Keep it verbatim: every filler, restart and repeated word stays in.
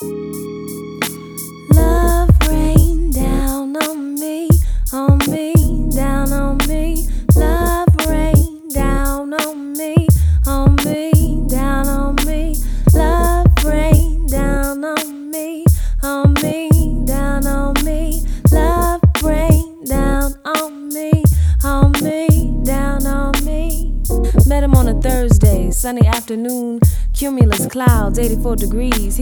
Love rain down on me, on me, down on me. Love rain down on me, on me, down on me. Love rain down on me, on me, down on me. Love rain down on me, on me, down on me. Met him on a Thursday, sunny afternoon, cumulus clouds, eighty-four degrees.